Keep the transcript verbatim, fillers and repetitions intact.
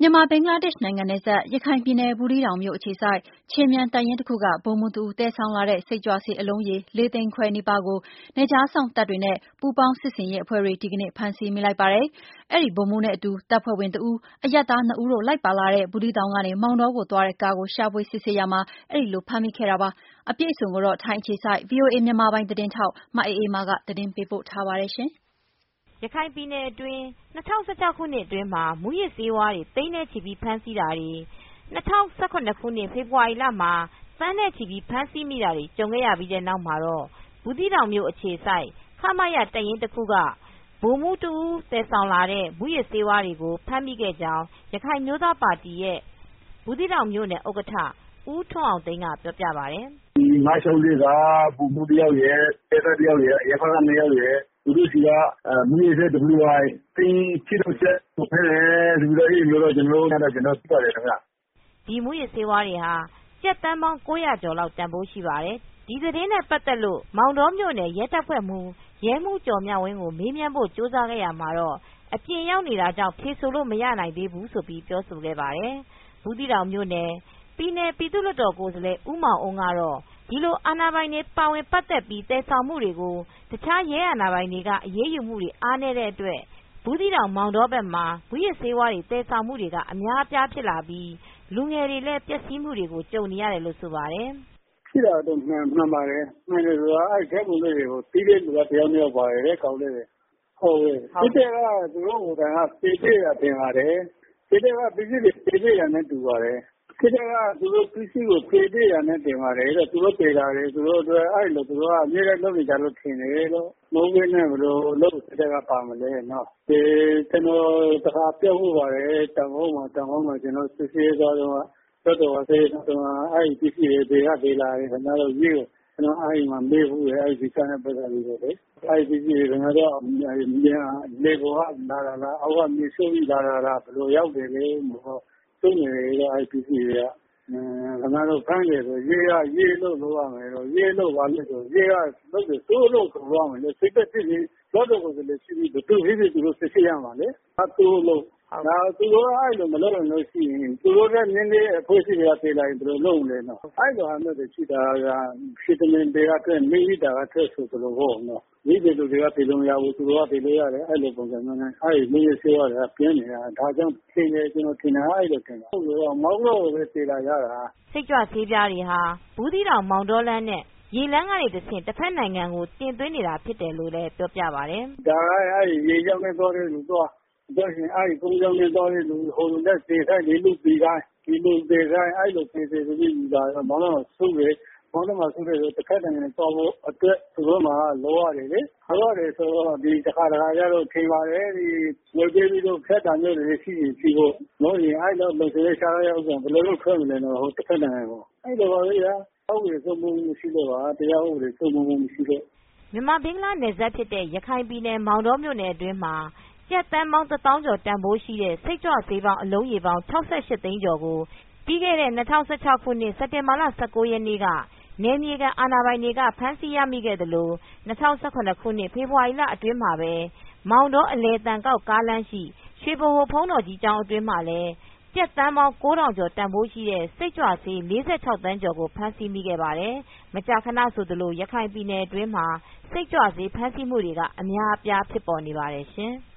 မြန်မာ-ဘင်္ဂလားဒေ့ရှ်နိုင်ငံနယ်စပ် ရခိုင်ပြည်နယ် ဘူးသီးတောင်မြို့အခြေစိုက် ခြေမြန်တပ်ရင်းတခုက ဗိုလ်မှူးတဦး သယ်ဆောင်လာတဲ့ စိတ်ကြွဆေးအလုံးရေ လေးသိန်းခွဲနီးပါးကို နယ်ခြားစောင့်တပ်တွေနဲ့ ပူးပေါင်းစစ်ဆင်ရေးအဖွဲ့တွေ ဒီကနေ့ ဖမ်းဆီးမိလိုက်ပါတယ်။ အဲဒီဗိုလ်မှူးနဲ့အတူ တပ်ဖွဲ့ဝင်တဦး၊ အရပ်သားနှစ်ဦးတို့ လိုက်ပါလာတဲ့ ဘူးသီးတောင်ကနေ မောင်တောကိုသွားတဲ့ကားကို ရှာဖွေစစ်ဆေးရာမှာ အဲဒီလိုဖမ်းမိခဲ့တာပါ။ အပြည့်အစုံကိုတော့ ထိုင်းအခြေစိုက် ဗွီအိုအေမြန်မာပိုင်းသတင်းထောက် မအေးအေးမာက သတင်းပေးပို့ထားပါတယ်။ရခိုင်ပြည်နယ်အတွင်း ၂၀၁၆ ခုနှစ်အတွင်းမှာ မူးယစ်ဆေးဝါးတွေ သိန်းနဲ့ချီပြီး ဖမ်းဆီးတာတွေ ၂၀၁၇ ခုနှစ် ဖေဖေါ်ဝါရီလမှာ သန်းနဲ့ချီပြီး ဖမ်းဆီးမိတာတွေ ကြုံခဲ့ရပြီးတဲ့နောက်မှာတော့ ဘူးသီးတောင်မြို့အခြေစိုက် ခမရ တပ်ရင်းတခုက ဗိုလ်မှူးတဦး သယ်ဆောင်လာတဲ့ မူးယစ်ဆေးဝါးတွေကို ဖမ်းမိခဲ့ကြောင်း ရခိုင်အမျိုးသားပါတီရဲ့ ဘူးသီးတောင်မြို့နယ် ဥက္ကဋ္ဌ ဦးထွန်းအောင်သိန်းက ပြောပြပါတယ်။ "ဒီ၅၆၄ က ဗိုလ်မှူးတယောက်ရယ် တပ်သားတယောက်ရယ် အရပ်ဘက်က နှစ်ယောက်ရယ် သူတို့ဆီက မူးယစ်ဆေး ဒဘလျူအိုက် သိန်း ရှစ်ထောင်ချက်ကို ဖမ်းတယ်ဆိုပြီးတော့ အဲဒီလိုတော့ ကျနော်တို့ သိပါတယ်ခင်ဗျ။ " ဒီမူးယစ်ဆေးဝါးတွေဟာ ကျပ်သန်းပေါင်း ၉၀၀ ကျော်လောက် တန်ဖိုးရှိပါတယ်။ ဒီသတင်းနဲ့ ပတ်သက်လို့ မောင်တောမြို့နယ် ရဲတပ်ဖွဲ့မှူး ရဲမှူးကျော်မြဝင်းကို မေးမြန်းဖို့ ကြိုးစားခဲ့ရာမှာတော့ အပြင်ရောက်နေတာကြောင့် ဖြေဆိုလို့ မရနိုင်သေးဘူးလို့ ပြောဆိုခဲ့ပါတယ်။ ဘူးသီးတောင်မြို့နယ် ပြည်နယ်ပြည်သူ့လွှတ်တော်ကိုယ်စားလှယ် ဦးမောင်အုန်းကတော့ ဒီလိုအာဏာပိုင်တွေ ပါဝင်ပတ်သက်ပြီး သယ်ဆောင်မှုတွေကို တခြားရဲအာဏာပိုင်တွေက အရေးယူမှုတွေ အားနည်းတဲ့အတွက် ဘူးသီးတောင် မောင်တောဘက်မှာ မူးယစ်ဆေးဝါး သယ်ဆောင်မှုတွေက အများအပြားဖြစ်လာပြီး လူငယ်တွေလည်း ပျက်စီးမှုတွေကို ကြုံနေရတယ်လို့ ဆိုပါတယ်။ "ဖြစ်တာတော့ မှန်ပါတယ်။ မှန်တယ်ဆိုတာက အဲဒီဓါတ်ပုံတွေကို သိတဲ့သူက တယောက်နှစ်ယောက်ပါတယ်တဲ့ ကောင်လေးတွေ။ စစ်တပ်က သူတို့ကိုယ်တိုင်က ပေးတွေ့တာထင်ပါတယ်။ စစ်တပ်က ပစ္စည်းတွေ ပေးတွေ့တာနဲ့ တူပါတယ်။ စစ်တပ်က သူတို့ပစ္စည်းကို ပေးတွေ့တာနဲ့ တူပါတယ်တဲ့ သူတို့သယ်လာတယ် သူတို့အတွက် အဲဒီလို သူတို့က အမြဲတမ်းလုပ်နေကြလို့ ထင်တယ်လို့ မဟုတ်ပဲနဲ့ ဘယ်လိုလုပ် စစ်တပ်က ပါမလဲနော်။ ကျနော်တခါပြောဖူးပါတယ် တောင်ကုတ်မှာ ကျနော်တို့ စစ်ဆေးရေးသွားတုန်းက လွှတ်တော်က စစ်ဆေးရေးသွားတုန်းက အဲဒီပစ္စည်းတွေ ဘယ်က သယ်လာတယ်ခင်ဗျားတို့ ရဲကို ကျနော်အဲဒီမှာ မေးဖူးတယ် အဲဒီကိစ္စနဲ့ ပတ်သက်ပြီးတော့လေ။ အဲဒီပစ္စည်းတွေ ခင်ဗျားတို့ လှေပေါ်က လာတာလား အောက်က မြစ်ဆုံပြီး လာတာလား ဘယ်လိုရောက်တယ်လဲ စိုးရိမ်တယ်တဲ့ အဲဒီပစ္စည်းတွေက ခင်ဗျားတို့ ဖမ်းတယ်ဆိုရင် ရဲက ရဲအလုပ်လုပ်ရမယ်လို့ ရဲအလုပ်ဘာလဲဆိုတော့ ရဲက လုပ်တယ် သူ့အလုပ်သူလုပ်ရမယ်လေ စစ်တပ်ဖြစ်ဖြစ် လွှတ်တော်ကိုယ်စားလှယ်ဖြစ်ဖြစ် ဘယ်သူဖြစ်ဖြစ် သူတို့ စစ်ဆေးရမှာလေ ဒါသူ့အလုပ် သူတို့က အဲဒီလိုမလုပ်နိုင်လို့ရှိရင် သူတို့ထက် နည်းနည်းအဖွဲ့အစည်းတွေက သယ်လာရင် ဘယ်လိုလုပ်မလဲနော် အဲဒီလိုဟာမျိုးတွေရှိတာက ထမင်းသည်ကထွက် မီးဟီတာကထွက်ဆိုသလိုပေါ့နော် ဈေးသည်လူတွေက သယ်လို့မရဘူး သူတို့က သယ်လို့ရတယ် အဲဒီလိုပုံစံမျိုးနဲ့ အဲဒီမူးယစ်ဆေးဝါးတွေက ပြန့်နေတာ ဒါကြောင့်ထင်တယ် ကျနော်ထင်တာ အဲဒီလိုထင်တယ် မောင်တောကိုပဲ သယ်လာကြတာ " စိတ်ကြွဆေးပြားတွေဟာ ဘူးသီးတောင် မောင်တောလမ်းနဲ့ ရေလမ်းကနေတဆင့် တဖက်နိုင်ငံကို တင်သွင်းနေတာဖြစ်တယ်လို့ ပြောပြပါတယ်။ "ဒါက ရေကြောင်းနဲ့ သွားတဲ့လူသွား အဲဒီကုန်းကြောင်းနဲ့ သွားတဲ့လူ ဟိုလူနဲ့ သယ်ခိုင်း ဒီလူသယ်ခိုင်း ဒီလူသယ်ခိုင်း အဲဒီလိုသယ်ဆိုပြီး ယူလာတော့ မောင်တောမှာစုတယ် မောင်တောမှာစုတဲ့အခါ တဖက်နိုင်ငံသွားဖို့အတွက် သူတို့မှာ လုပ်ရတယ်လေ လုပ်ရတယ်ဆိုတော့ တခါတခါကျတော့ ထင်ပါတယ် ငွေပေးပြီးတော့ ဖြတ်တာမျိုးတွေရှိရင်ရှိဖို့ မဟုတ်ရင် အဲဒီလောက်လုံခြုံရေးချထားတဲ့ ဥစ္စာ ဘယ်လိုလုပ်ထွက်မလဲနော် တဖက်နိုင်ငံကို အဲဒီလိုပါပဲဗျာ ဥပဒေစိုးမိုးမှုမရှိလို့ပါ တရားဥပဒေစိုးမိုးမှုမရှိလို့ " မြန်မာ-ဘင်္ဂလားနယ်စပ်ဖြစ်တဲ့ ရခိုင်ပြည်နယ် မောင်တောမြို့နယ်အတွင်းမှာ ကျပ်သန်းပေါင်း တသောင်းကျော် တန်ဖိုးရှိတဲ့ စိတ်ကြွဆေးအလုံးရေပေါင်း ၆၈ သိန်းကျော်ကို ပြီးခဲ့တဲ့ ၂၀၁၆ ခုနှစ် စက်တင်ဘာလ ၁၉ ရက်နေ့က နယ်မြေခံအာဏာပိုင်တွေက ဖမ်းဆီးရမိခဲ့သလို ၂၀၁၇ ခုနှစ် ဖေဖေါ်ဝါရီလအတွင်းမှာပဲ မောင်တော အလယ်သံကောက် ကားလမ်းရှိ ရွှေဗဟိုဘုန်းတော်ကြီးကျောင်းအတွင်းမှာလည်း ကျပ်သန်းပေါင်း ကိုးထောင်ကျော် တန်ဖိုးရှိတဲ့ စိတ်ကြွဆေး လေးဆယ့်ခြောက် သန်းကျော်ကို ဖမ်းဆီးမိခဲ့ပါတယ်။ မကြာခဏဆိုသလို ရခိုင်ပြည်နယ်အတွင်းမှာ စိတ်ကြွဆေး ဖမ်းဆီးမှုတွေက အများအပြား ဖြစ်ပေါ်နေပါတယ်ရှင်။